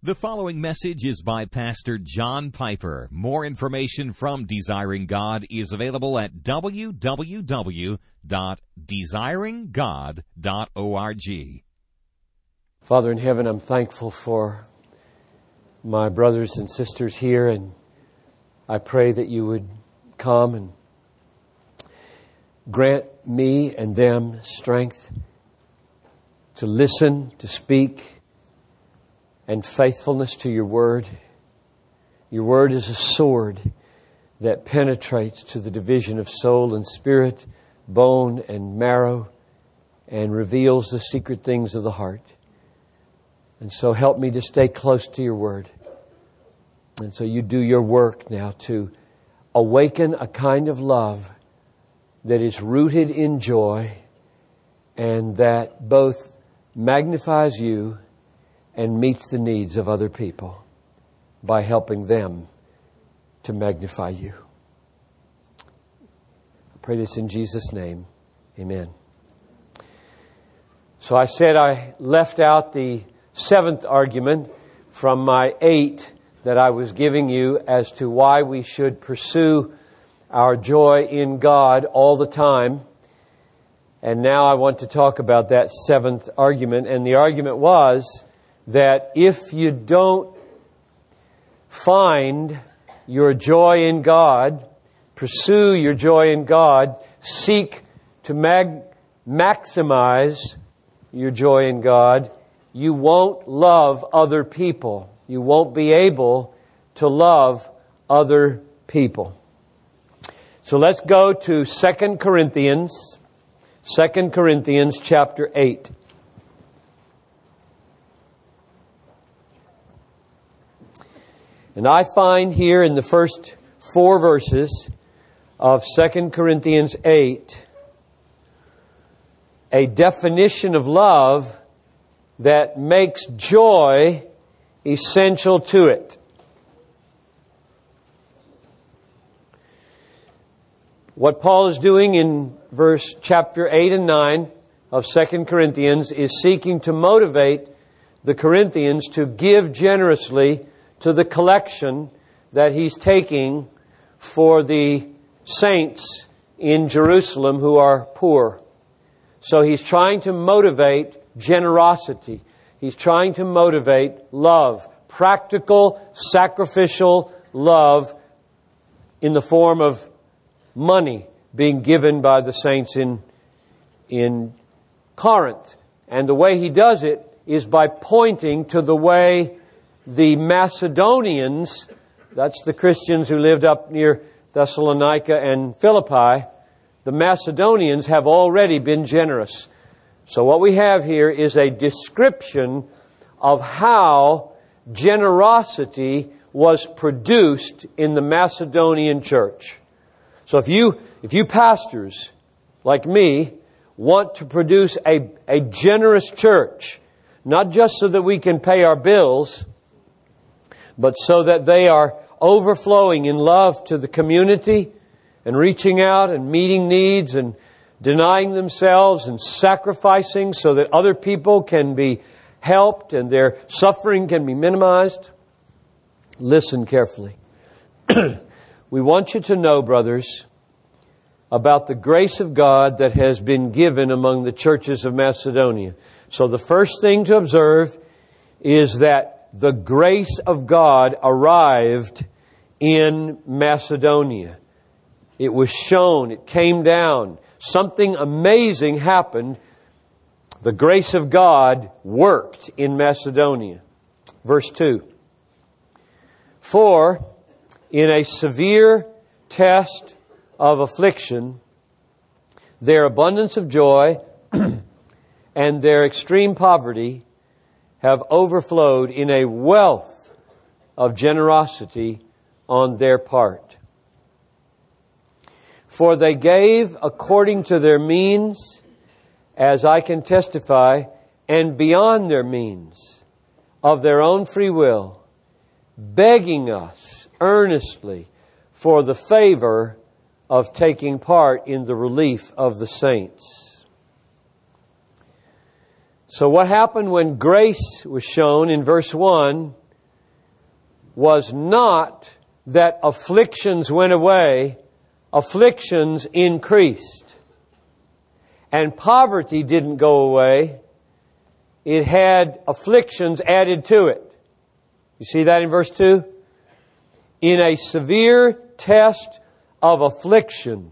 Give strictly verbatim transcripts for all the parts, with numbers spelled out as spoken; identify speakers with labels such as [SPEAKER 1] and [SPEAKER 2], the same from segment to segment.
[SPEAKER 1] The following message is by Pastor John Piper. More information from Desiring God is available at w w w dot desiring god dot org.
[SPEAKER 2] Father in heaven, I'm thankful for my brothers and sisters here, and I pray that you would come and grant me and them strength to listen, to speak, and faithfulness to your word. Your word is a sword that penetrates to the division of soul and spirit, bone and marrow, and reveals the secret things of the heart. And so help me to stay close to your word. And so you do your work now to awaken a kind of love that is rooted in joy and that both magnifies you and meets the needs of other people by helping them to magnify you. I pray this in Jesus' name. Amen. So I said I left out the seventh argument from my eight that I was giving you as to why we should pursue our joy in God all the time. And now I want to talk about that seventh argument. And the argument was that if you don't find your joy in God, pursue your joy in God, seek to mag- maximize your joy in God, you won't love other people. You won't be able to love other people. So let's go to Second Corinthians, Second Corinthians chapter eight. And I find here in the first four verses of Second Corinthians eight a definition of love that makes joy essential to it. What Paul is doing in verse chapter eight and nine of Second Corinthians is seeking to motivate the Corinthians to give generously to the collection that he's taking for the saints in Jerusalem who are poor. So he's trying to motivate generosity. He's trying to motivate love, practical, sacrificial love in the form of money being given by the saints in, in Corinth. And the way he does it is by pointing to the way the Macedonians, that's the Christians who lived up near Thessalonica and Philippi, the Macedonians have already been generous. So what we have here is a description of how generosity was produced in the Macedonian church. So if you, if you pastors, like me, want to produce a, a generous church, not just so that we can pay our bills, but so that they are overflowing in love to the community and reaching out and meeting needs and denying themselves and sacrificing so that other people can be helped and their suffering can be minimized. Listen carefully. We want you to know, brothers, about the grace of God that has been given among the churches of Macedonia. So the first thing to observe is that the grace of God arrived in Macedonia. It was shown, it came down. Something amazing happened. The grace of God worked in Macedonia. Verse two. For in a severe test of affliction, their abundance of joy and their extreme poverty have overflowed in a wealth of generosity on their part. For they gave according to their means, as I can testify, and beyond their means, of their own free will, begging us earnestly for the favor of taking part in the relief of the saints. So what happened when grace was shown in verse one was not that afflictions went away, afflictions increased. And poverty didn't go away. It had afflictions added to it. You see that in verse two? In a severe test of affliction,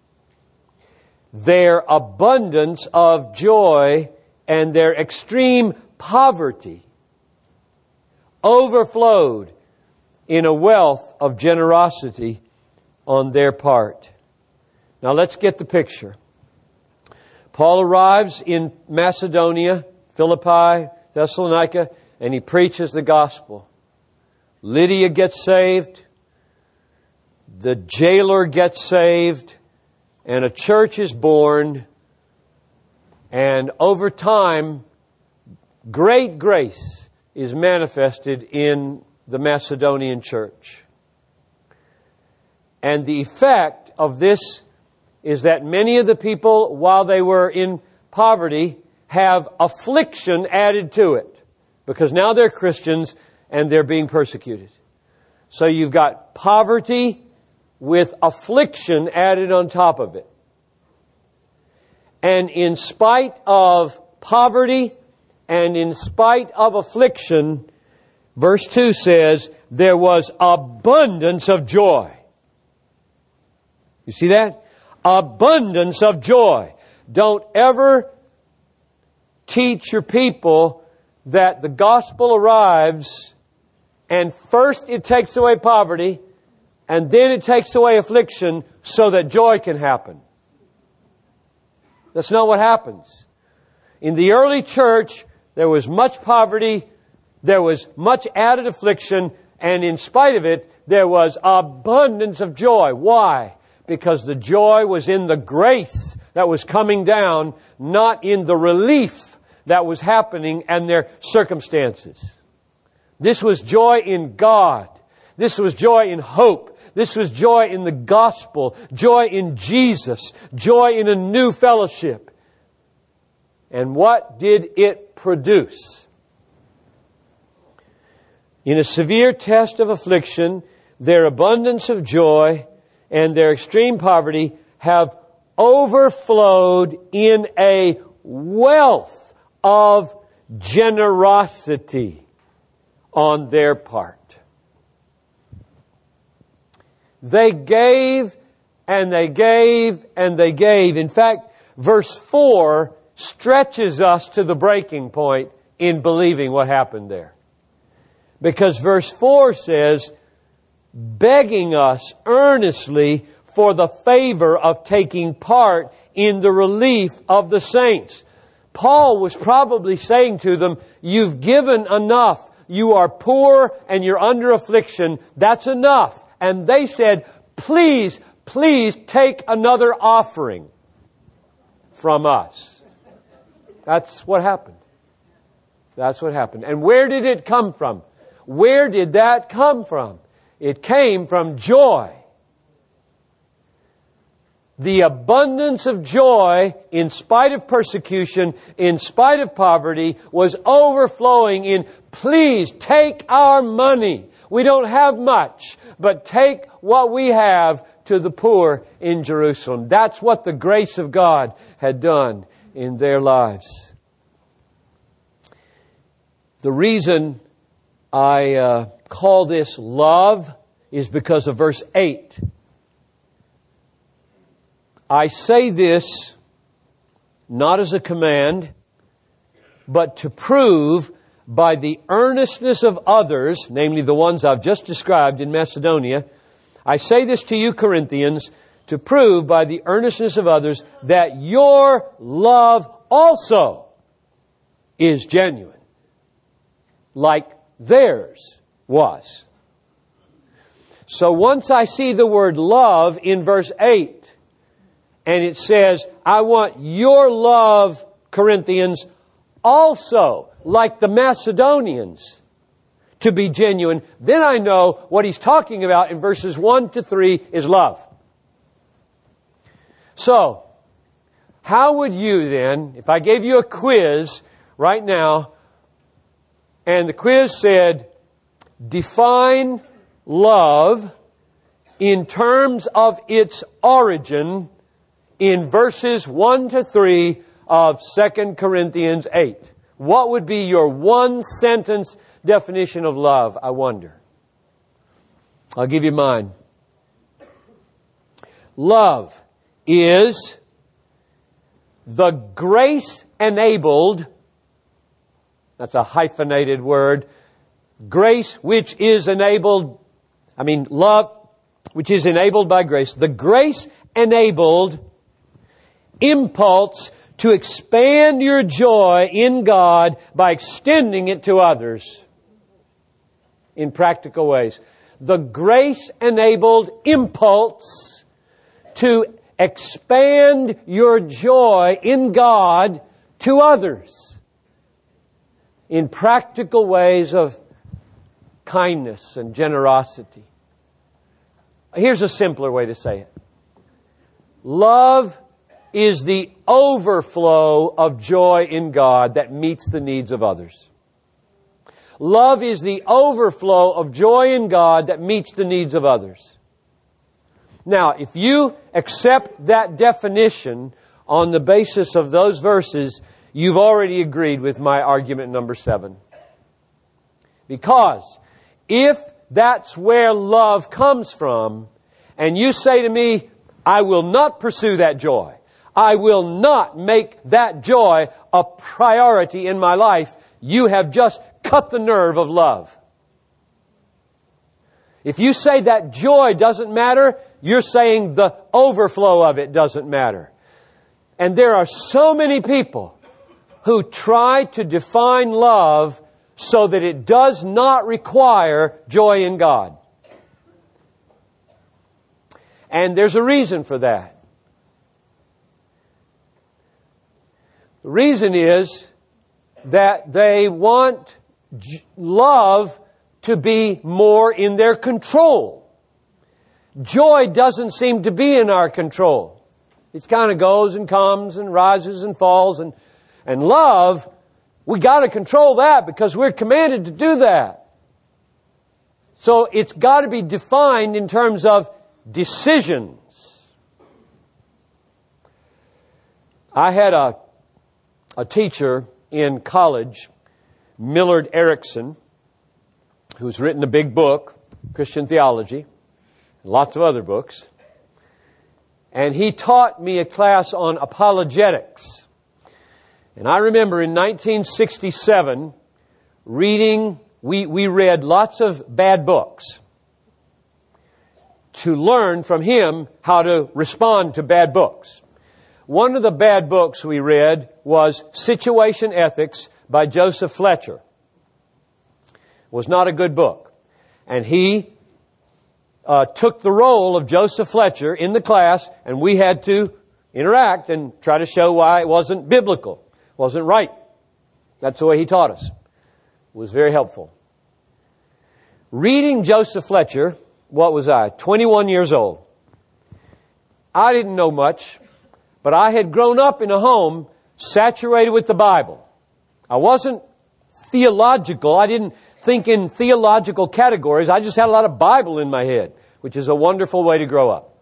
[SPEAKER 2] their abundance of joy and their extreme poverty overflowed in a wealth of generosity on their part. Now let's get the picture. Paul arrives in Macedonia, Philippi, Thessalonica, and he preaches the gospel. Lydia gets saved. The jailer gets saved. And a church is born. And over time, great grace is manifested in the Macedonian church. And the effect of this is that many of the people, while they were in poverty, have affliction added to it. Because now they're Christians and they're being persecuted. So you've got poverty with affliction added on top of it. And in spite of poverty and in spite of affliction, verse two says, there was abundance of joy. You see that? Abundance of joy. Don't ever teach your people that the gospel arrives and first it takes away poverty and then it takes away affliction so that joy can happen. That's not what happens. In the early church, there was much poverty, there was much added affliction, and in spite of it, there was abundance of joy. Why? Because the joy was in the grace that was coming down, not in the relief that was happening and their circumstances. This was joy in God. This was joy in hope. This was joy in the gospel. Joy in Jesus. Joy in a new fellowship. And what did it produce? In a severe test of affliction, their abundance of joy and their extreme poverty have overflowed in a wealth of generosity on their part. They gave and they gave and they gave. In fact, verse four stretches us to the breaking point in believing what happened there. Because verse four says, begging us earnestly for the favor of taking part in the relief of the saints. Paul was probably saying to them, you've given enough. You are poor and you're under affliction. That's enough. And they said, please, please take another offering from us. That's what happened. That's what happened. And where did it come from? Where did that come from? It came from joy. The abundance of joy, in spite of persecution, in spite of poverty, was overflowing in, please take our money. We don't have much, but take what we have to the poor in Jerusalem. That's what the grace of God had done in their lives. The reason I uh, call this love is because of verse eight. I say this not as a command, but to prove by the earnestness of others, namely the ones I've just described in Macedonia. I say this to you, Corinthians, to prove by the earnestness of others that your love also is genuine, like theirs was. So once I see the word love in verse eight, and it says, I want your love, Corinthians, also, like the Macedonians, to be genuine. Then I know what he's talking about in verses one to three is love. So, how would you then, if I gave you a quiz right now, and the quiz said, define love in terms of its origin in verses one to three of Second Corinthians eight. What would be your one-sentence definition of love, I wonder? I'll give you mine. Love is the grace-enabled, that's a hyphenated word, grace which is enabled, I mean love which is enabled by grace, the grace-enabled impulse to expand your joy in God by extending it to others in practical ways. The grace-enabled impulse to expand your joy in God to others in practical ways of kindness and generosity. Here's a simpler way to say it. Love is the overflow of joy in God that meets the needs of others. Love is the overflow of joy in God that meets the needs of others. Now, if you accept that definition on the basis of those verses, you've already agreed with my argument number seven. Because if that's where love comes from, and you say to me, I will not pursue that joy, I will not make that joy a priority in my life, you have just cut the nerve of love. If you say that joy doesn't matter, you're saying the overflow of it doesn't matter. And there are so many people who try to define love so that it does not require joy in God. And there's a reason for that. The reason is that they want j- love to be more in their control. Joy doesn't seem to be in our control. It kind of goes and comes and rises and falls. And, and love, we got to control that because we're commanded to do that. So it's got to be defined in terms of decisions. I had a, a teacher in college, Millard Erickson, who's written a big book, Christian Theology, lots of other books. And he taught me a class on apologetics. And I remember in nineteen sixty-seven reading, we, we read lots of bad books to learn from him how to respond to bad books. One of the bad books we read was Situation Ethics by Joseph Fletcher. It was not a good book. And he uh, took the role of Joseph Fletcher in the class, and we had to interact and try to show why it wasn't biblical, wasn't right. That's the way he taught us. It was very helpful. Reading Joseph Fletcher, what was I? twenty-one years old. I didn't know much, but I had grown up in a home saturated with the Bible. I wasn't theological. I didn't think in theological categories. I just had a lot of Bible in my head, which is a wonderful way to grow up.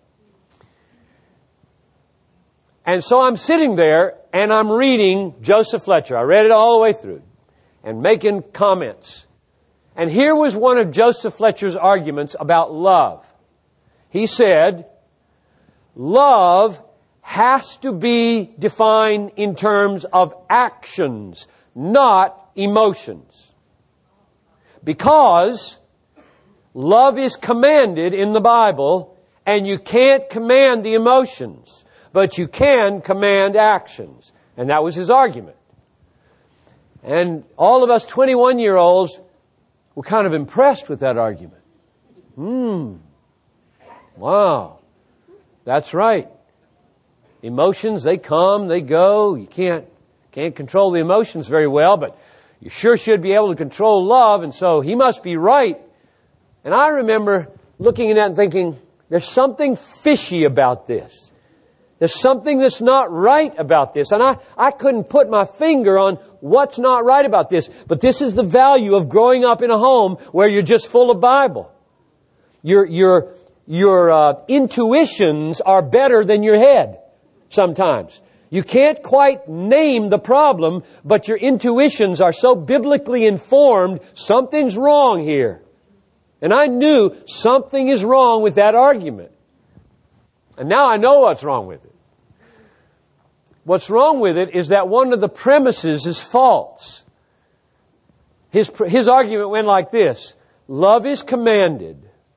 [SPEAKER 2] And so I'm sitting there and I'm reading Joseph Fletcher. I read it all the way through and making comments. And here was one of Joseph Fletcher's arguments about love. He said, love has to be defined in terms of actions, not emotions. Because love is commanded in the Bible, and you can't command the emotions, but you can command actions. And that was his argument. And all of us twenty-one-year-olds were kind of impressed with that argument. Hmm. Wow. That's right. Emotions, they come, they go. You can't, can't control the emotions very well, but you sure should be able to control love, and so he must be right. And I remember looking at that and thinking, there's something fishy about this. There's something that's not right about this. And I, I couldn't put my finger on what's not right about this. But this is the value of growing up in a home where you're just full of Bible. Your, your, your uh, intuitions are better than your head sometimes. You can't quite name the problem, but your intuitions are so biblically informed, something's wrong here. And I knew something is wrong with that argument. And now I know what's wrong with it. What's wrong with it is that one of the premises is false. His, his argument went like this. Love is commanded.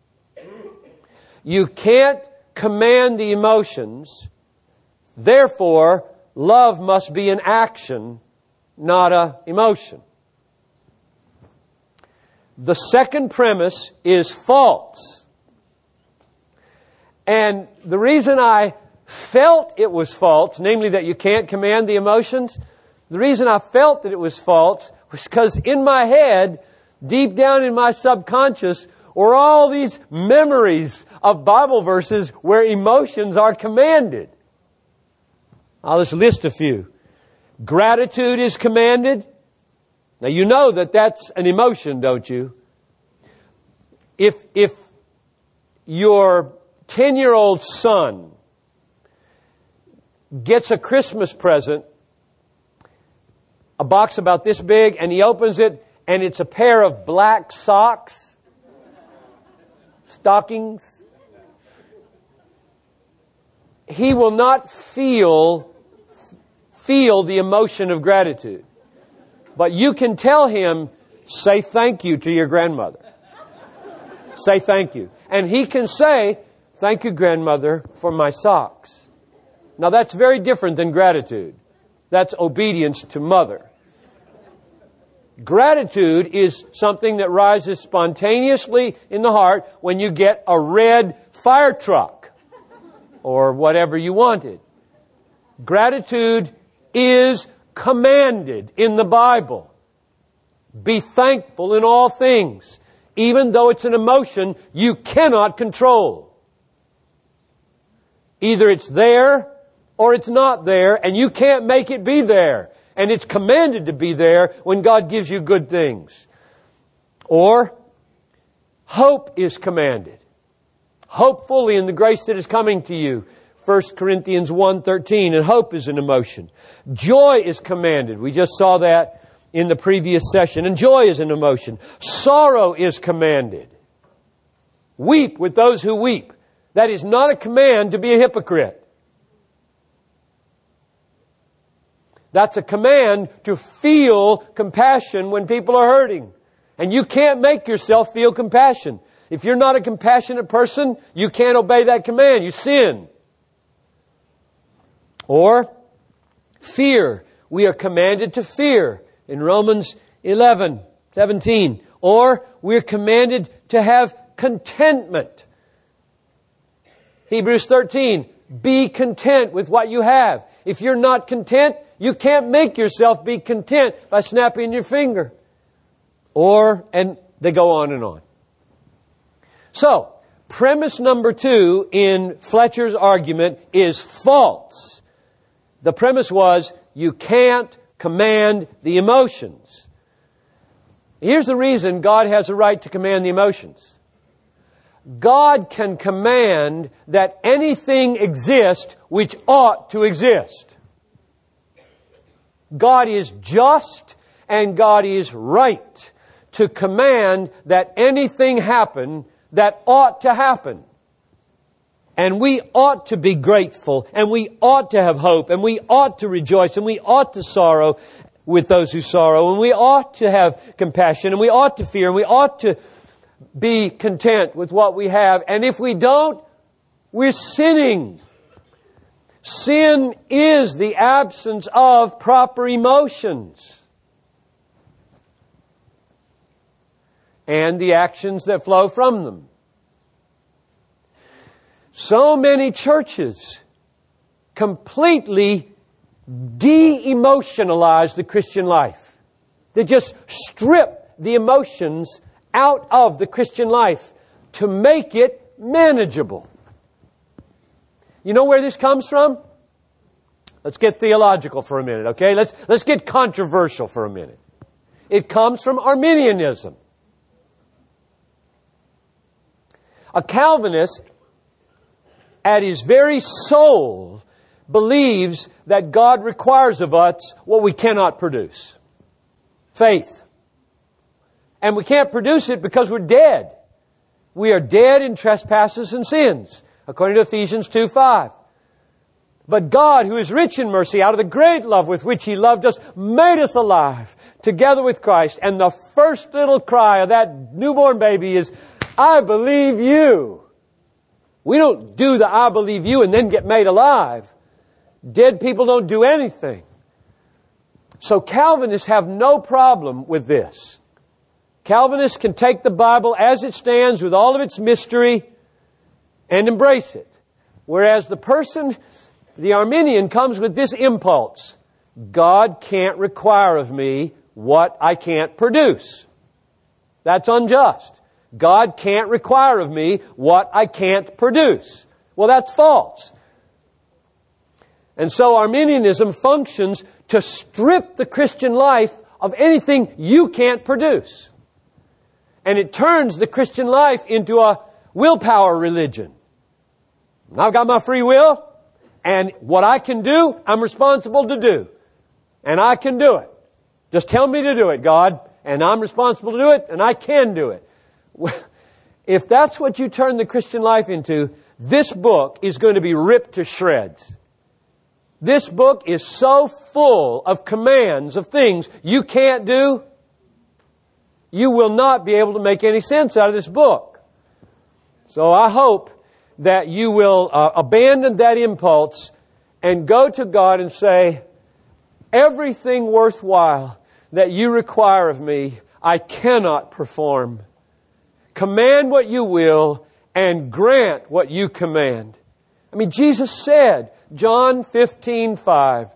[SPEAKER 2] You can't command the emotions. Therefore, love must be an action, not an emotion. The second premise is false. And the reason I felt it was false, namely that you can't command the emotions, the reason I felt that it was false was because in my head, deep down in my subconscious, were all these memories of Bible verses where emotions are commanded. I'll just list a few. Gratitude is commanded. Now you know that that's an emotion, don't you? If, if your ten-year-old son gets a Christmas present, a box about this big, and he opens it, and it's a pair of black socks, stockings, he will not feel feel the emotion of gratitude. But you can tell him, say thank you to your grandmother. Say thank you. And he can say, thank you, grandmother, for my socks. Now that's very different than gratitude. That's obedience to mother. Gratitude is something that rises spontaneously in the heart when you get a red fire truck or whatever you wanted. Gratitude is commanded in the Bible. Be thankful in all things, even though it's an emotion you cannot control. Either it's there or it's not there, and you can't make it be there. And it's commanded to be there when God gives you good things. Or, hope is commanded. Hope fully in the grace that is coming to you. First Corinthians one thirteen, and hope is an emotion. Joy is commanded. We just saw that in the previous session. And joy is an emotion. Sorrow is commanded. Weep with those who weep. That is not a command to be a hypocrite. That's a command to feel compassion when people are hurting. And you can't make yourself feel compassion. If you're not a compassionate person, you can't obey that command. You sin. Or fear. We are commanded to fear in Romans eleven seventeen. Or we're commanded to have contentment. Hebrews thirteen. Be content with what you have. If you're not content, you can't make yourself be content by snapping your finger. Or, and they go on and on. So, premise number two in Fletcher's argument is false. The premise was, you can't command the emotions. Here's the reason God has a right to command the emotions. God can command that anything exist which ought to exist. God is just and God is right to command that anything happen that ought to happen. And we ought to be grateful, and we ought to have hope, and we ought to rejoice, and we ought to sorrow with those who sorrow, and we ought to have compassion, and we ought to fear, and we ought to be content with what we have. And if we don't, we're sinning. Sin is the absence of proper emotions and the actions that flow from them. So many churches completely de-emotionalize the Christian life. They just strip the emotions out of the Christian life to make it manageable. You know where this comes from? Let's get theological for a minute, okay? Let's, let's get controversial for a minute. It comes from Arminianism. A Calvinist, at his very soul, believes that God requires of us what we cannot produce. Faith. And we can't produce it because we're dead. We are dead in trespasses and sins, according to Ephesians two five. But God, who is rich in mercy, out of the great love with which He loved us, made us alive together with Christ. And the first little cry of that newborn baby is, I believe you. We don't do the I believe you and then get made alive. Dead people don't do anything. So Calvinists have no problem with this. Calvinists can take the Bible as it stands with all of its mystery and embrace it. Whereas the person, the Arminian, comes with this impulse. God can't require of me what I can't produce. That's unjust. God can't require of me what I can't produce. Well, that's false. And so Arminianism functions to strip the Christian life of anything you can't produce. And it turns the Christian life into a willpower religion. I've got my free will, and what I can do, I'm responsible to do. And I can do it. Just tell me to do it, God, and I'm responsible to do it, and I can do it. If that's what you turn the Christian life into, this book is going to be ripped to shreds. This book is so full of commands of things you can't do, you will not be able to make any sense out of this book. So I hope that you will uh, abandon that impulse and go to God and say, everything worthwhile that you require of me, I cannot perform. Command what you will and grant what you command. I mean, Jesus said, John fifteen five,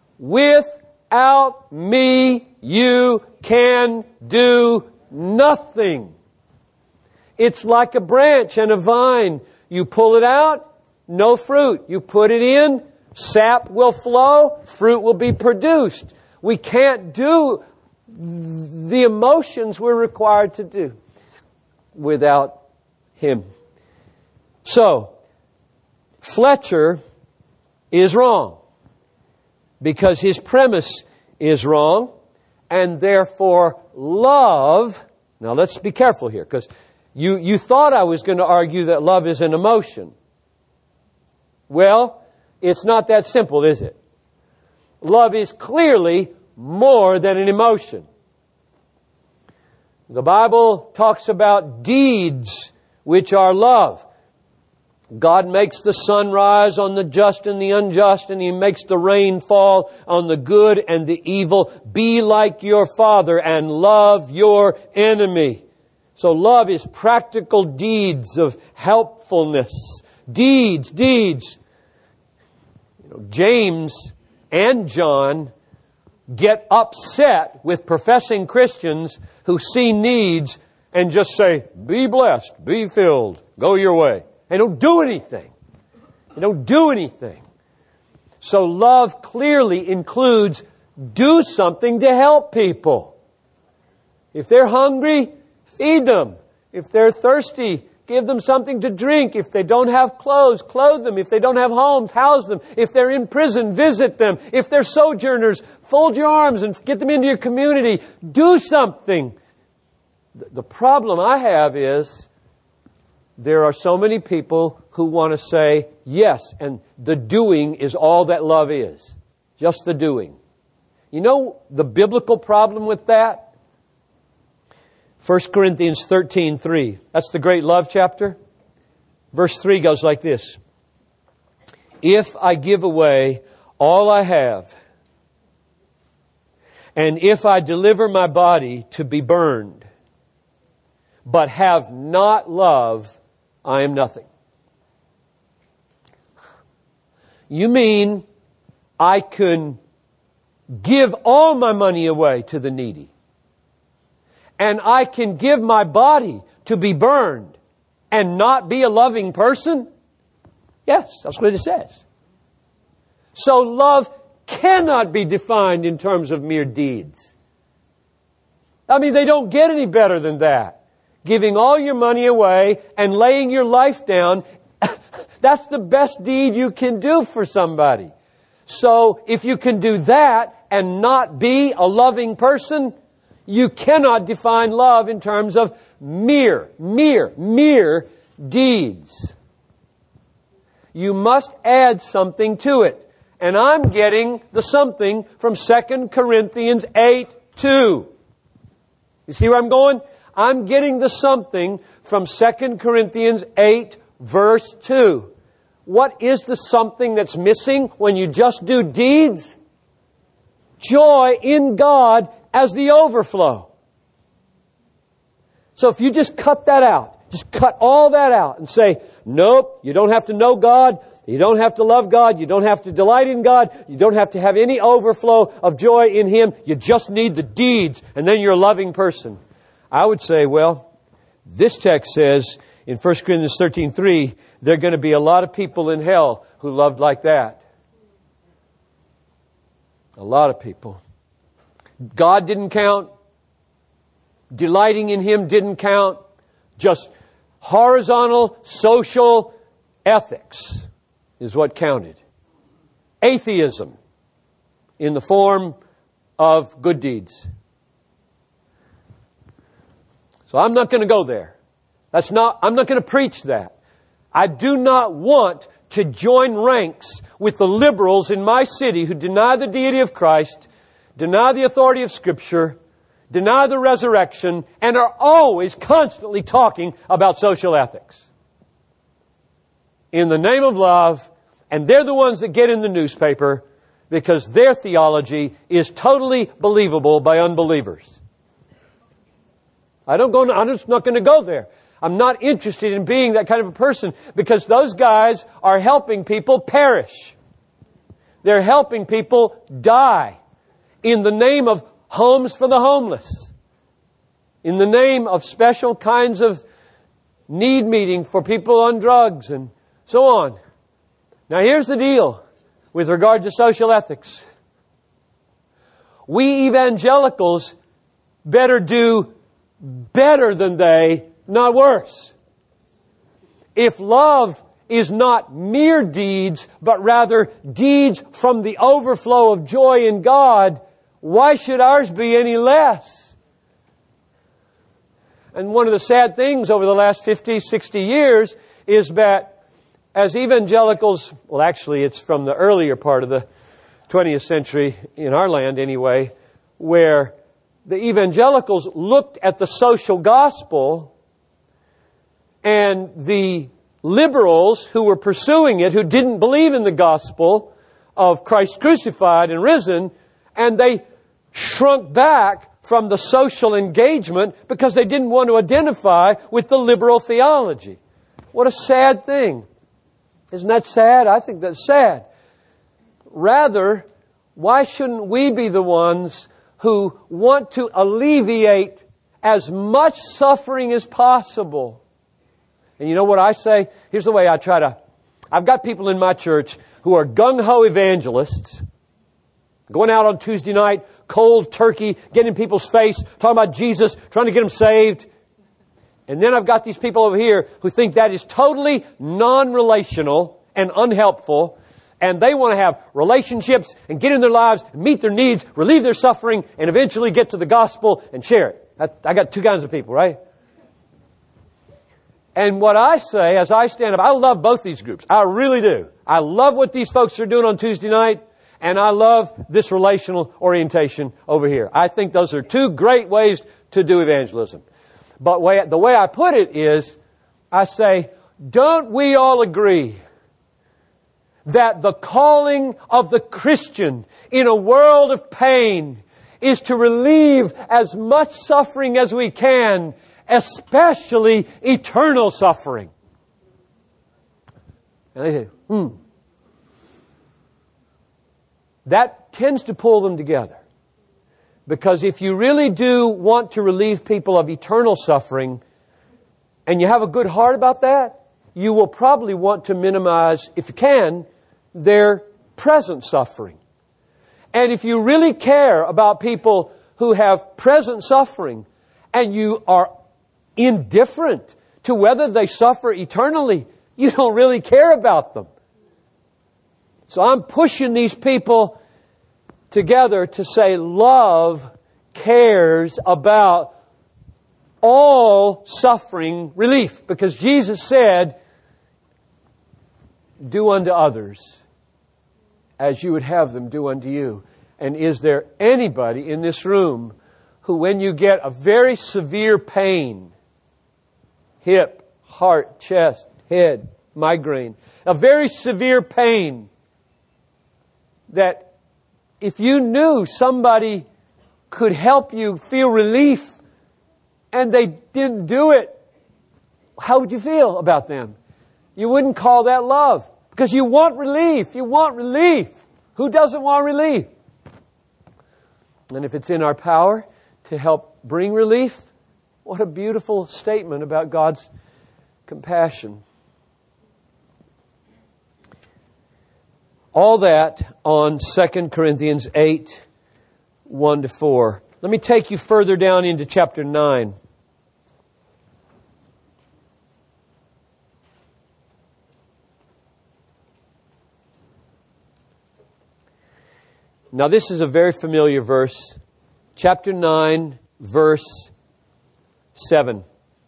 [SPEAKER 2] without me you can do nothing. It's like a branch and a vine. You pull it out, no fruit. You put it in, sap will flow, fruit will be produced. We can't do the emotions we're required to do without Him. So, Fletcher is wrong because his premise is wrong, and therefore love. Now let's be careful here, because you, you thought I was going to argue that love is an emotion. Well, it's not that simple, is it? Love is clearly more than an emotion. The Bible talks about deeds which are love. God makes the sun rise on the just and the unjust, and He makes the rain fall on the good and the evil. Be like your Father and love your enemy. So love is practical deeds of helpfulness. Deeds, deeds. You know, James and John get upset with professing Christians who see needs and just say, be blessed, be filled, go your way. They don't do anything. They don't do anything. So love clearly includes do something to help people. If they're hungry, feed them. If they're thirsty, give them something to drink. If they don't have clothes, clothe them. If they don't have homes, house them. If they're in prison, visit them. If they're sojourners, fold your arms and get them into your community. Do something. The problem I have is there are so many people who want to say, yes, and the doing is all that love is. Just the doing. You know the biblical problem with that? First Corinthians thirteen three. That's the great love chapter. Verse three goes like this. If I give away all I have, and if I deliver my body to be burned, but have not love, I am nothing. You mean I can give all my money away to the needy, and I can give my body to be burned and not be a loving person? Yes, that's what it says. So love cannot be defined in terms of mere deeds. I mean, they don't get any better than that. Giving all your money away and laying your life down, that's the best deed you can do for somebody. So if you can do that and not be a loving person, you cannot define love in terms of mere, mere, mere deeds. You must add something to it. And I'm getting the something from Second Corinthians eight two. You see where I'm going? I'm getting the something from Second Corinthians eight verse two. What is the something that's missing when you just do deeds? Joy in God as the overflow. So if you just cut that out, just cut all that out and say, nope, you don't have to know God, you don't have to love God, you don't have to delight in God, you don't have to have any overflow of joy in Him, you just need the deeds, and then you're a loving person. I would say, well, this text says in First Corinthians thirteen three, there are going to be a lot of people in hell who loved like that. A lot of people. God didn't count. Delighting in Him didn't count. Just horizontal social ethics is what counted. Atheism in the form of good deeds. So I'm not going to go there. That's not, I'm not going to preach that. I do not want to join ranks with the liberals in my city who deny the deity of Christ, deny the authority of Scripture, deny the resurrection, and are always constantly talking about social ethics. In the name of love, and they're the ones that get in the newspaper because their theology is totally believable by unbelievers. I don't go, I'm just not going to go there. I'm not interested in being that kind of a person because those guys are helping people perish. They're helping people die in the name of homes for the homeless, in the name of special kinds of need meeting for people on drugs and so on. Now here's the deal with regard to social ethics. We evangelicals better do better than they, not worse. If love is not mere deeds, but rather deeds from the overflow of joy in God, why should ours be any less? And one of the sad things over the last fifty, sixty years is that as evangelicals, well actually it's from the earlier part of the twentieth century, in our land anyway, where the evangelicals looked at the social gospel and the liberals who were pursuing it, who didn't believe in the gospel of Christ crucified and risen, and they shrunk back from the social engagement because they didn't want to identify with the liberal theology. What a sad thing. Isn't that sad? I think that's sad. Rather, why shouldn't we be the ones who want to alleviate as much suffering as possible? And you know what I say? Here's the way I try to... I've got people in my church who are gung-ho evangelists, going out on Tuesday night, cold turkey, getting in people's face, talking about Jesus, trying to get them saved. And then I've got these people over here who think that is totally non-relational and unhelpful. And they want to have relationships and get in their lives, meet their needs, relieve their suffering, and eventually get to the gospel and share it. I, I got two kinds of people, right? And what I say as I stand up, I love both these groups. I really do. I love what these folks are doing on Tuesday night, and I love this relational orientation over here. I think those are two great ways to do evangelism. But way, the way I put it is, I say, don't we all agree that the calling of the Christian in a world of pain is to relieve as much suffering as we can, especially eternal suffering? And they say, hmm. That tends to pull them together. Because if you really do want to relieve people of eternal suffering, and you have a good heart about that, you will probably want to minimize, if you can, their present suffering. And if you really care about people who have present suffering, and you are indifferent to whether they suffer eternally, you don't really care about them. So I'm pushing these people together to say love cares about all suffering relief. Because Jesus said, do unto others as you would have them do unto you. And is there anybody in this room who, when you get a very severe pain, hip, heart, chest, head, migraine, a very severe pain, that if you knew somebody could help you feel relief and they didn't do it, how would you feel about them? You wouldn't call that love, because you want relief. You want relief. Who doesn't want relief? And if it's in our power to help bring relief, what a beautiful statement about God's compassion. All that on Second Corinthians eight, one to four. Let me take you further down into chapter nine. Now this is a very familiar verse. Chapter nine, verse seven.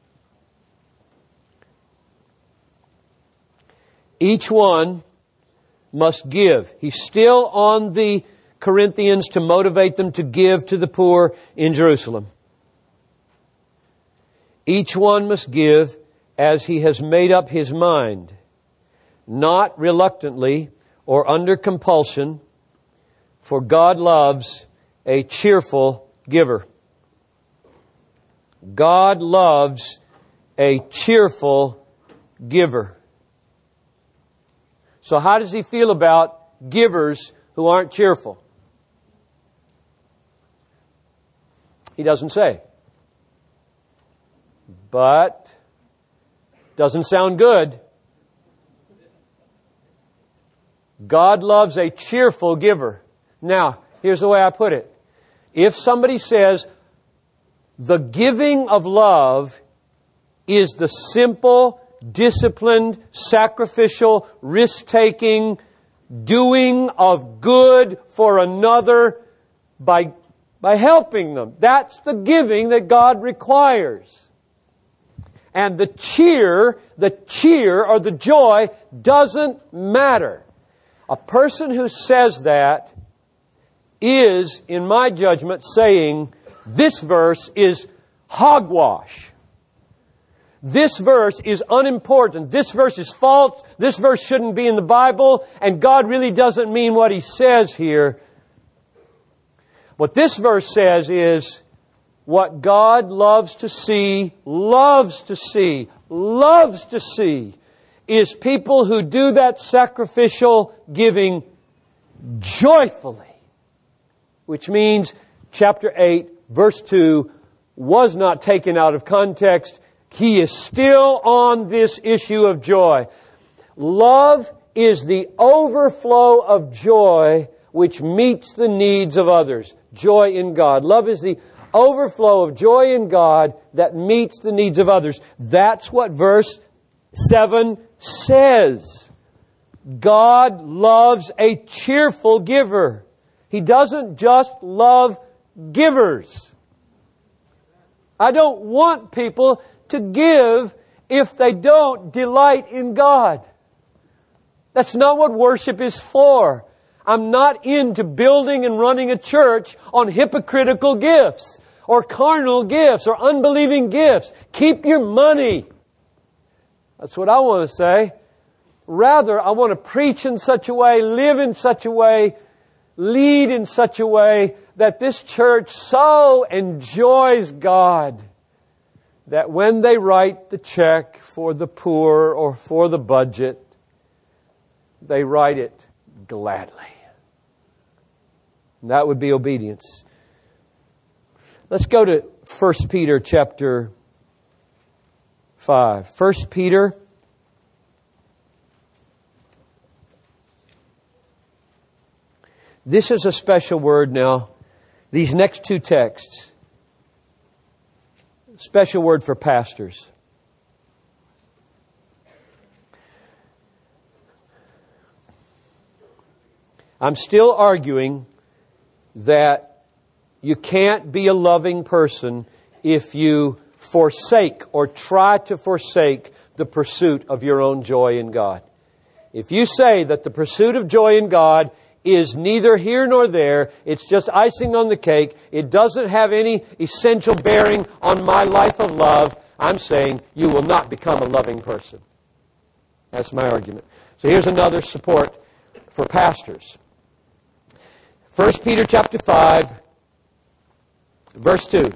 [SPEAKER 2] Each one must give. He's still on the Corinthians to motivate them to give to the poor in Jerusalem. Each one must give as he has made up his mind, not reluctantly or under compulsion, for God loves a cheerful giver. God loves a cheerful giver. So how does He feel about givers who aren't cheerful? He doesn't say. But doesn't sound good. God loves a cheerful giver. Now, here's the way I put it. If somebody says the giving of love is the simple, disciplined, sacrificial, risk-taking, doing of good for another by, by helping them, that's the giving that God requires. And the cheer, the cheer or the joy doesn't matter. A person who says that is, in my judgment, saying this verse is hogwash. This verse is unimportant. This verse is false. This verse shouldn't be in the Bible. And God really doesn't mean what He says here. What this verse says is what God loves to see, loves to see, loves to see is people who do that sacrificial giving joyfully. Which means chapter eight, verse two, was not taken out of context. He is still on this issue of joy. Love is the overflow of joy which meets the needs of others. Joy in God. Love is the overflow of joy in God that meets the needs of others. That's what verse seven says. God loves a cheerful giver. He doesn't just love givers. I don't want people to give if they don't delight in God. That's not what worship is for. I'm not into building and running a church on hypocritical gifts or carnal gifts or unbelieving gifts. Keep your money. That's what I want to say. Rather, I want to preach in such a way, live in such a way, lead in such a way that this church so enjoys God that when they write the check for the poor or for the budget, they write it gladly. And that would be obedience. Let's go to First Peter chapter five. First Peter This is a special word now. These next two texts. Special word for pastors. I'm still arguing that you can't be a loving person if you forsake or try to forsake the pursuit of your own joy in God. If you say that the pursuit of joy in God is neither here nor there, it's just icing on the cake, it doesn't have any essential bearing on my life of love, I'm saying you will not become a loving person. That's my argument. So here's another support for pastors. First Peter chapter five, verse two.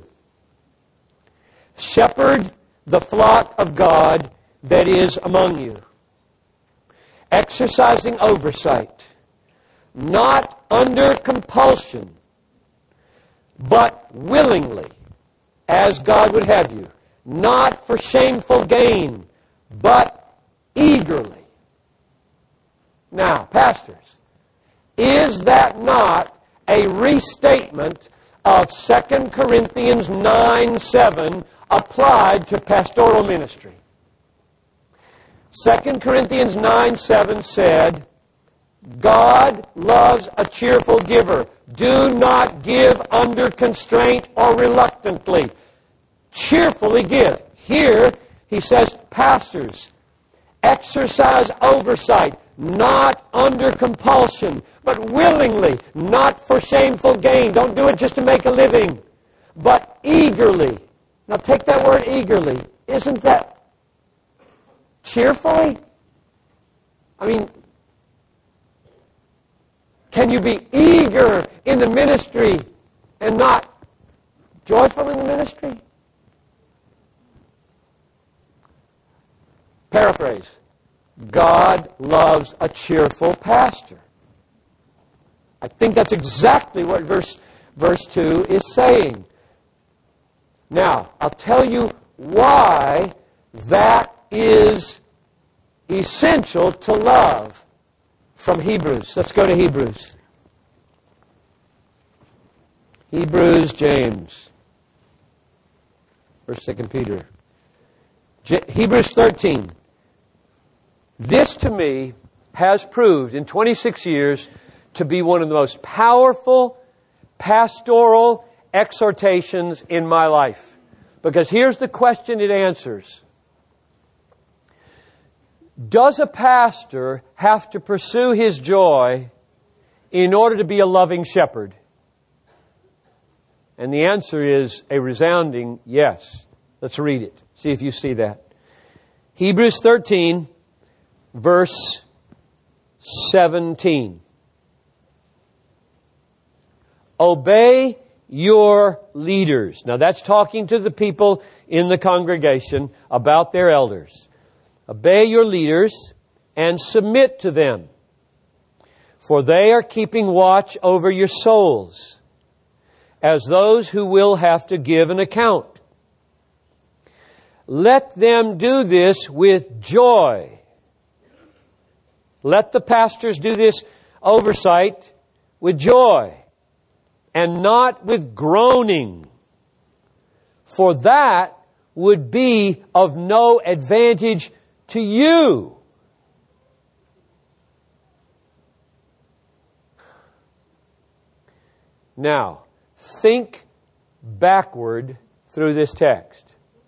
[SPEAKER 2] Shepherd the flock of God that is among you, exercising oversight, not under compulsion, but willingly, as God would have you, not for shameful gain, but eagerly. Now, pastors, is that not a restatement of Second Corinthians nine seven applied to pastoral ministry? Second Corinthians nine seven said, God loves a cheerful giver. Do not give under constraint or reluctantly. Cheerfully give. Here, he says, pastors, exercise oversight, not under compulsion, but willingly, not for shameful gain. Don't do it just to make a living, but eagerly. Now take that word eagerly. Isn't that cheerfully? I mean, can you be eager in the ministry and not joyful in the ministry? Paraphrase. God loves a cheerful pastor. I think that's exactly what verse, verse two is saying. Now, I'll tell you why that is essential to love from Hebrews. Let's go to Hebrews. Hebrews, James. First, Second Peter. Je- Hebrews thirteen. This, to me, has proved in twenty-six years to be one of the most powerful pastoral exhortations in my life. Because here's the question it answers. Does a pastor have to pursue his joy in order to be a loving shepherd? And the answer is a resounding yes. Let's read it. See if you see that. Hebrews thirteen, verse seventeen. Obey your leaders. Now that's talking to the people in the congregation about their elders. Obey your leaders and submit to them, for they are keeping watch over your souls, as those who will have to give an account. Let them do this with joy. Let the pastors do this oversight with joy and not with groaning, for that would be of no advantage to you. Now, think backward through this text.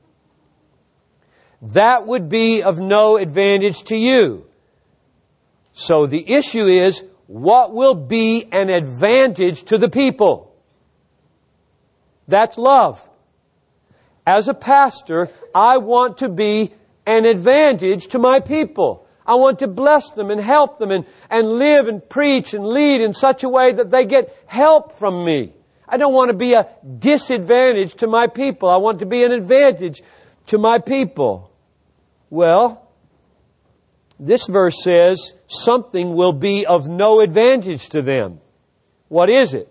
[SPEAKER 2] That would be of no advantage to you. So the issue is, what will be an advantage to the people? That's love. As a pastor, I want to be an advantage to my people. I want to bless them and help them and, and live and preach and lead in such a way that they get help from me. I don't want to be a disadvantage to my people. I want to be an advantage to my people. Well, this verse says something will be of no advantage to them. What is it?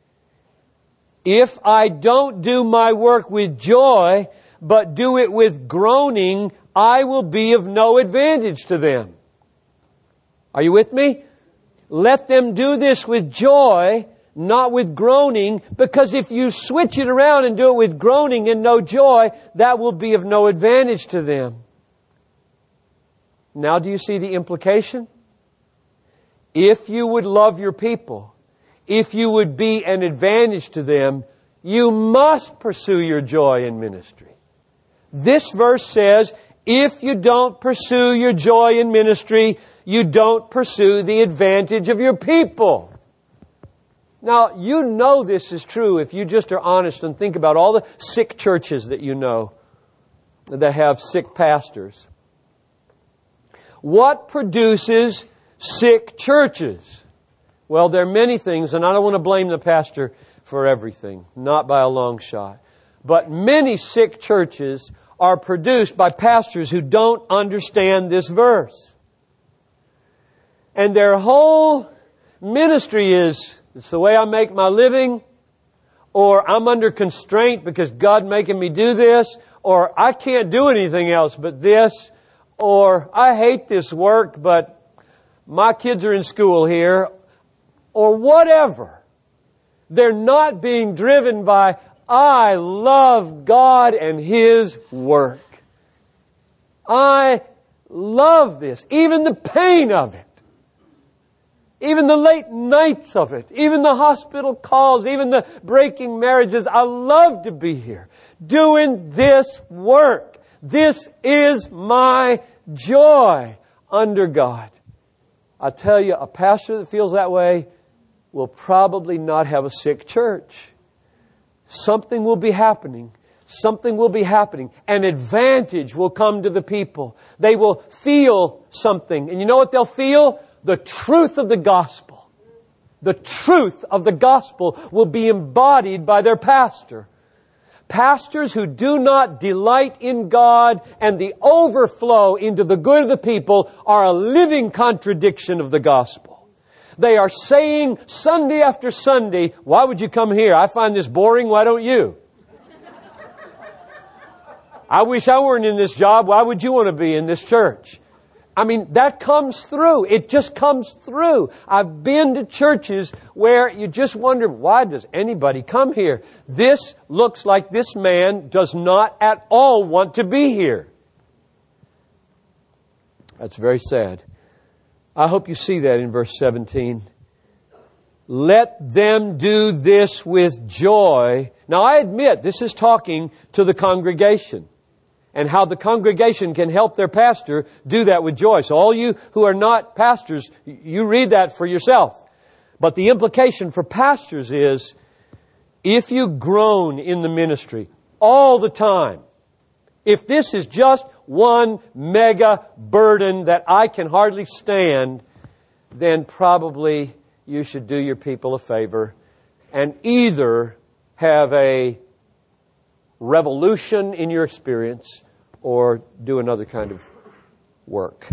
[SPEAKER 2] If I don't do my work with joy, but do it with groaning, I will be of no advantage to them. Are you with me? let them do this with joy, not with groaning, because if you switch it around and do it with groaning and no joy, that will be of no advantage to them. Now do you see the implication? If you would love your people, if you would be an advantage to them, you must pursue your joy in ministry. This verse says, if you don't pursue your joy in ministry, you don't pursue the advantage of your people. Now, you know this is true if you just are honest and think about all the sick churches that you know that have sick pastors. What produces sick churches? Well, there are many things, and I don't want to blame the pastor for everything, not by a long shot. But many sick churches are produced by pastors who don't understand this verse. And their whole ministry is, it's the way I make my living, or I'm under constraint because God making me do this, or I can't do anything else but this, or I hate this work, but my kids are in school here, or whatever. They're not being driven by, I love God and His work. I love this. Even the pain of it. Even the late nights of it. Even the hospital calls. Even the breaking marriages. I love to be here. Doing this work. This is my joy under God. I tell you, a pastor that feels that way will probably not have a sick church. Something will be happening. Something will be happening. An advantage will come to the people. They will feel something. And you know what they'll feel? The truth of the gospel. The truth of the gospel will be embodied by their pastor. Pastors who do not delight in God and the overflow into the good of the people are a living contradiction of the gospel. They are saying Sunday after Sunday, why would you come here? I find this boring. Why don't you? I wish I weren't in this job. Why would you want to be in this church? I mean, that comes through. It just comes through. I've been to churches where you just wonder, why does anybody come here? This looks like this man does not at all want to be here. That's very sad. I hope you see that in verse seventeen. Let them do this with joy. Now I admit this is talking to the congregation and how the congregation can help their pastor do that with joy. So all you who are not pastors, you read that for yourself. But the implication for pastors is, if you groan in the ministry all the time, if this is just one mega burden that I can hardly stand, then probably you should do your people a favor and either have a revolution in your experience or do another kind of work.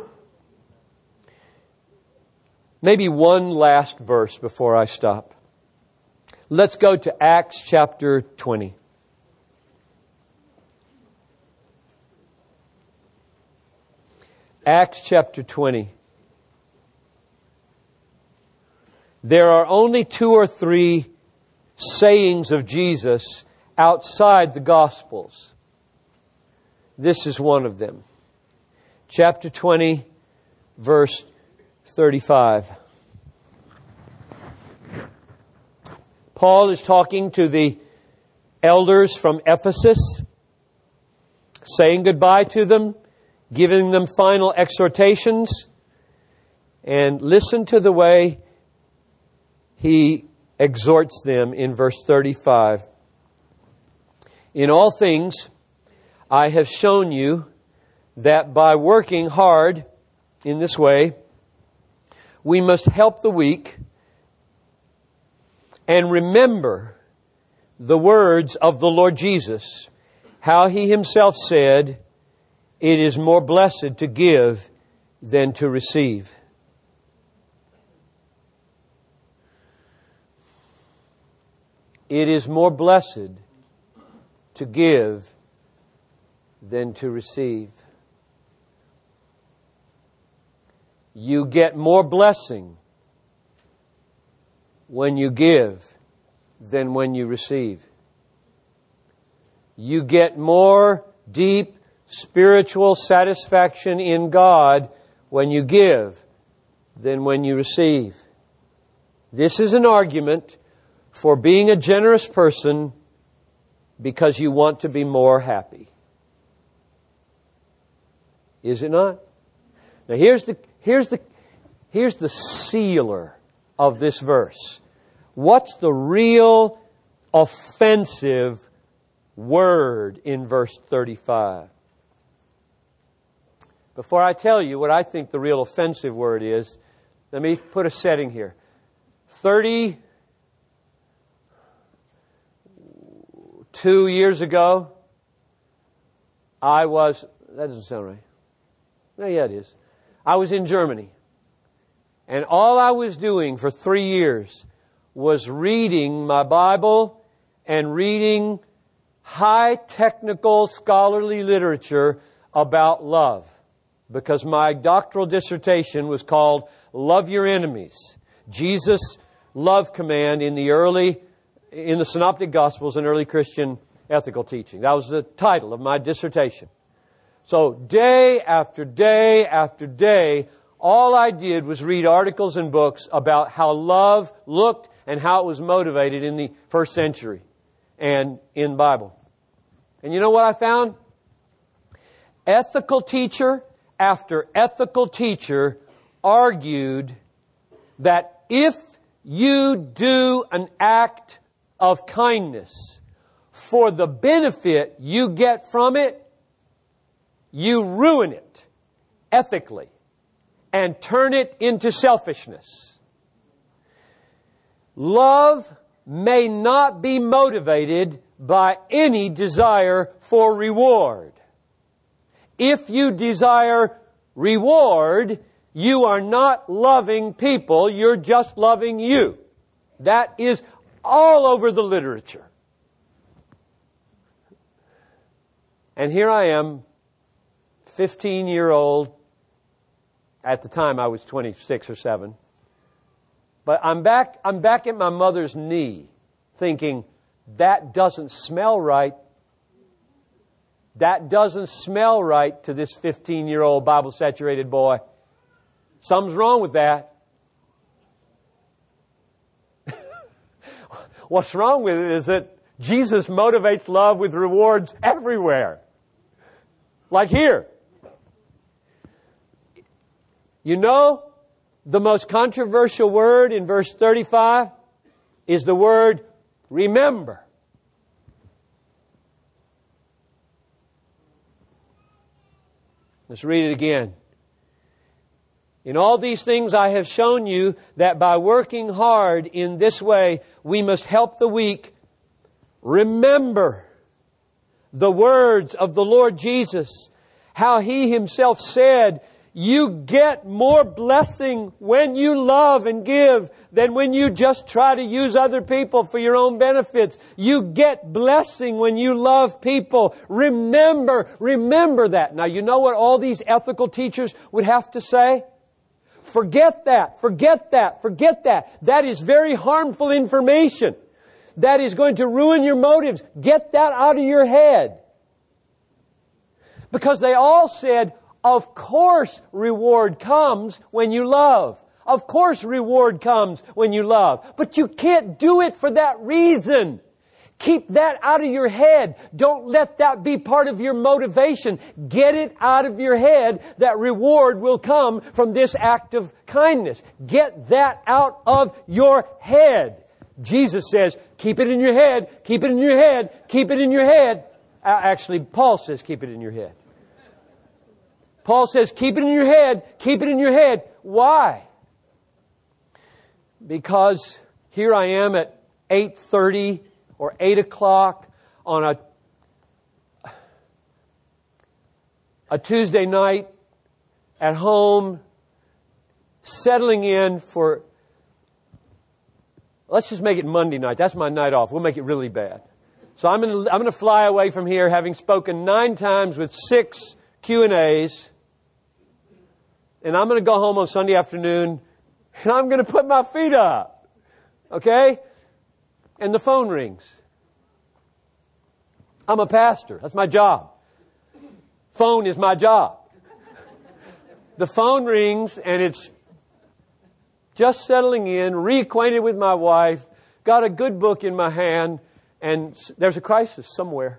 [SPEAKER 2] Maybe one last verse before I stop. Let's go to Acts chapter twenty. Acts chapter twenty. There are only two or three sayings of Jesus outside the Gospels. This is one of them. Chapter twenty, verse thirty-five. Paul is talking to the elders from Ephesus, saying goodbye to them, giving them final exhortations. And listen to the way he exhorts them in verse thirty-five. In all things, I have shown you that by working hard in this way, we must help the weak and remember the words of the Lord Jesus, how He Himself said, it is more blessed to give than to receive. It is more blessed to give than to receive. You get more blessing when you give than when you receive. You get more deep spiritual satisfaction in God when you give than when you receive. This is an argument for being a generous person because you want to be more happy. Is it not? Now here's the, here's the, here's the sealer of this verse. What's the real offensive word in verse thirty-five? Before I tell you what I think the real offensive word is, let me put a setting here. Thirty-two years ago, I was, that doesn't sound right. No, yeah, it is. I was in Germany. And all I was doing for three years was reading my Bible and reading high technical scholarly literature about love. Because my doctoral dissertation was called Love Your Enemies. Jesus' love command in the early, in the Synoptic Gospels and early Christian ethical teaching. That was the title of my dissertation. So day after day after day, all I did was read articles and books about how love looked and how it was motivated in the first century and in the Bible. And you know what I found? Ethical teacher after ethical teacher argued that if you do an act of kindness for the benefit you get from it, you ruin it ethically and turn it into selfishness. Love may not be motivated by any desire for reward. If you desire reward, you are not loving people, you're just loving you. That is all over the literature. And here I am, fifteen-year-old, at the time I was twenty-six or seven. But I'm back, I'm back at my mother's knee thinking, that doesn't smell right. That doesn't smell right to this fifteen-year-old Bible-saturated boy. Something's wrong with that. What's wrong with it is that Jesus motivates love with rewards everywhere. Like here. You know, the most controversial word in verse thirty-five is the word remember. Let's read it again. In all these things I have shown you that by working hard in this way, we must help the weak. Remember the words of the Lord Jesus, how He Himself said, you get more blessing when you love and give than when you just try to use other people for your own benefits. You get blessing when you love people. Remember, remember that. Now, you know what all these ethical teachers would have to say? Forget that, forget that, forget that. That is very harmful information. That is going to ruin your motives. Get that out of your head. Because they all said, of course reward comes when you love. Of course reward comes when you love. But you can't do it for that reason. Keep that out of your head. Don't let that be part of your motivation. Get it out of your head that reward will come from this act of kindness. Get that out of your head. Jesus says, keep it in your head, keep it in your head, keep it in your head. Actually, Paul says, keep it in your head. Paul says, keep it in your head, keep it in your head. Why? Because here I am at eight thirty or eight o'clock on a, a Tuesday night at home, settling in for, let's just make it Monday night. That's my night off. We'll make it really bad. So I'm going to, I'm going to fly away from here having spoken nine times with six Q and A's. And I'm going to go home on Sunday afternoon and I'm going to put my feet up. Okay? And the phone rings. I'm a pastor. That's my job. Phone is my job. The phone rings and it's just settling in, reacquainted with my wife, got a good book in my hand, and there's a crisis somewhere.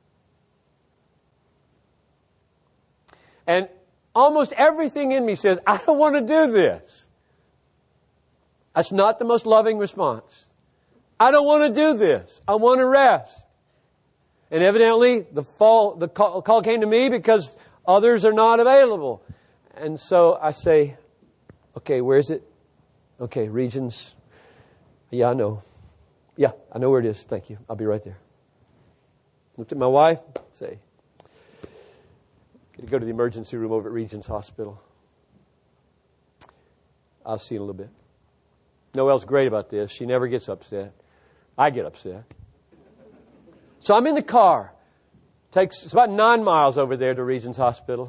[SPEAKER 2] And almost everything in me says, I don't want to do this. That's not the most loving response. I don't want to do this. I want to rest. And evidently, the, fall, the call, call came to me because others are not available. And so I say, okay, where is it? Okay, Regions. Yeah, I know. Yeah, I know where it is. Thank you. I'll be right there. Looked at my wife. Say, got to go to the emergency room over at Regions Hospital. I'll see you in a little bit. Noelle's great about this. She never gets upset. I get upset. So I'm in the car. Takes it's about nine miles over there to Regions Hospital.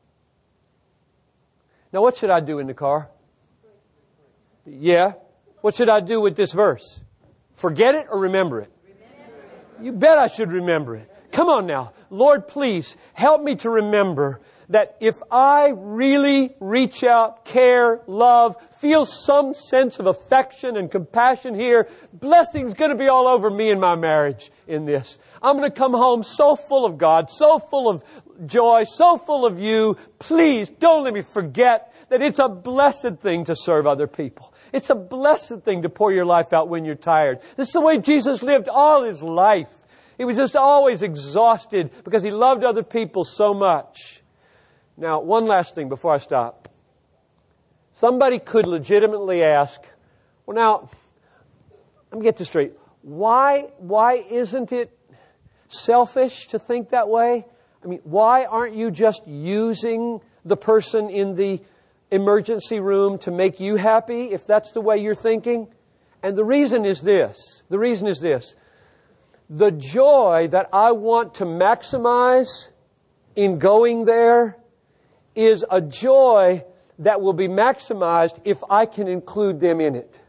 [SPEAKER 2] Now, what should I do in the car? Yeah. What should I do with this verse? Forget it or remember it? Remember it. You bet I should remember it. Come on now. Lord, please help me to remember that if I really reach out, care, love, feel some sense of affection and compassion here, blessing's going to be all over me and my marriage in this. I'm going to come home so full of God, so full of joy, so full of you. Please don't let me forget that it's a blessed thing to serve other people. It's a blessed thing to pour your life out when you're tired. This is the way Jesus lived all His life. He was just always exhausted because He loved other people so much. Now, one last thing before I stop. Somebody could legitimately ask, well, now, let me get this straight. Why, why isn't it selfish to think that way? I mean, why aren't you just using the person in the emergency room to make you happy if that's the way you're thinking? And the reason is this. The reason is this. The joy that I want to maximize in going there is a joy that will be maximized if I can include them in it.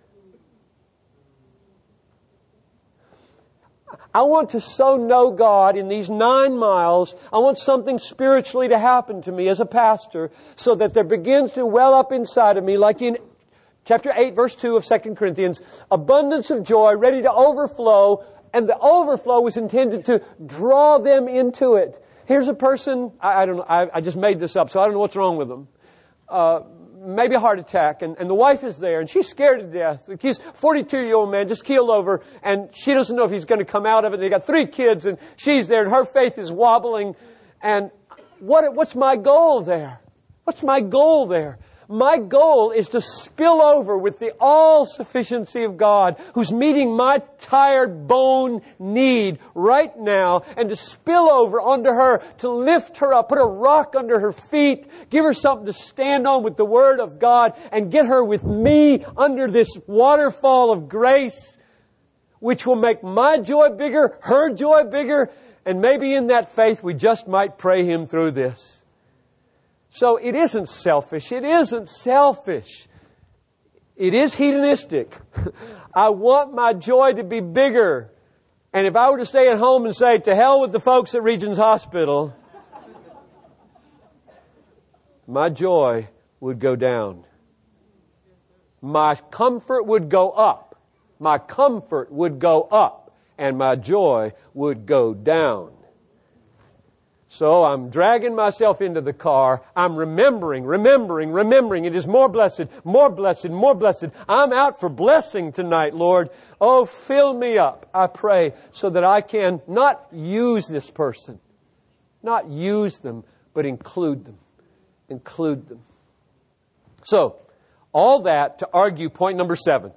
[SPEAKER 2] I want to so know God in these nine miles. I want something spiritually to happen to me as a pastor so that there begins to well up inside of me, like in chapter eight, verse two of Second Corinthians, abundance of joy ready to overflow, and the overflow was intended to draw them into it. Here's a person, I, I don't know, I, I just made this up, so I don't know what's wrong with them. Uh, maybe a heart attack, and, and the wife is there, and she's scared to death. He's a forty-two-year-old man, just keeled over, and she doesn't know if he's going to come out of it. They got three kids, and she's there, and her faith is wobbling. And what what's my goal there? What's my goal there? My goal is to spill over with the all-sufficiency of God, who's meeting my tired bone need right now, and to spill over onto her, to lift her up, put a rock under her feet, give her something to stand on with the Word of God, and get her with me under this waterfall of grace, which will make my joy bigger, her joy bigger, and maybe in that faith we just might pray Him through this. So it isn't selfish. It isn't selfish. It is hedonistic. I want my joy to be bigger. And if I were to stay at home and say, to hell with the folks at Regions Hospital, my joy would go down. My comfort would go up. My comfort would go up. And my joy would go down. So I'm dragging myself into the car. I'm remembering, remembering, remembering. It is more blessed, more blessed, more blessed. I'm out for blessing tonight, Lord. Oh, fill me up, I pray, so that I can not use this person. Not use them, but include them. Include them. So, all that to argue point number seven.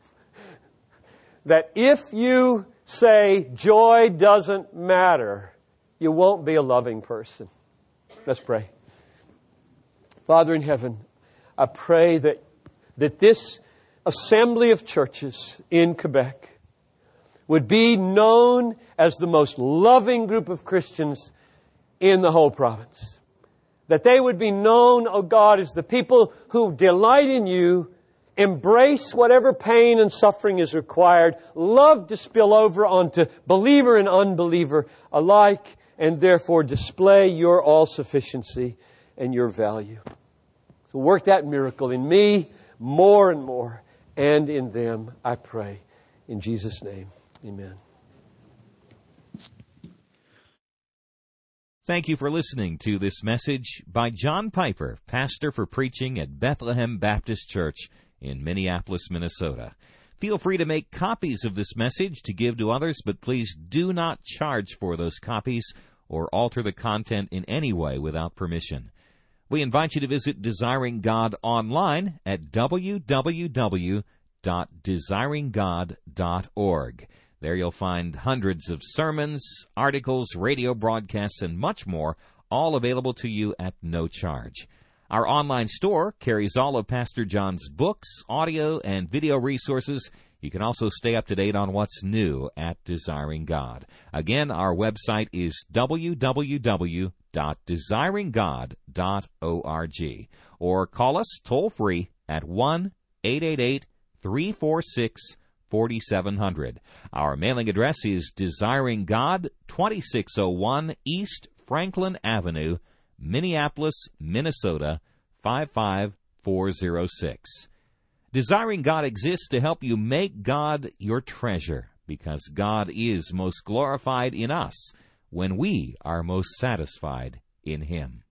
[SPEAKER 2] That if you say joy doesn't matter, you won't be a loving person. Let's pray. Father in heaven, I pray that, that this assembly of churches in Quebec would be known as the most loving group of Christians in the whole province. That they would be known, oh God, as the people who delight in You embrace whatever pain and suffering is required, love to spill over onto believer and unbeliever alike, and therefore display your all-sufficiency and your value. So work that miracle in me more and more, and in them, I pray. In Jesus' name, amen.
[SPEAKER 1] Thank you for listening to this message by John Piper, pastor for preaching at Bethlehem Baptist Church in Minneapolis, Minnesota. Feel free to make copies of this message to give to others, but please do not charge for those copies or alter the content in any way without permission. We invite you to visit Desiring God online at w w w dot desiring god dot org. There you'll find hundreds of sermons, articles, radio broadcasts, and much more, all available to you at no charge. Our online store carries all of Pastor John's books, audio, and video resources. You can also stay up to date on what's new at Desiring God. Again, our website is w w w dot desiring god dot org, or call us toll-free at one eight eight eight, three four six, four seven zero zero. Our mailing address is Desiring God, twenty-six oh one East Franklin Avenue, Minneapolis, Minnesota, five five four zero six. Desiring God exists to help you make God your treasure, because God is most glorified in us when we are most satisfied in Him.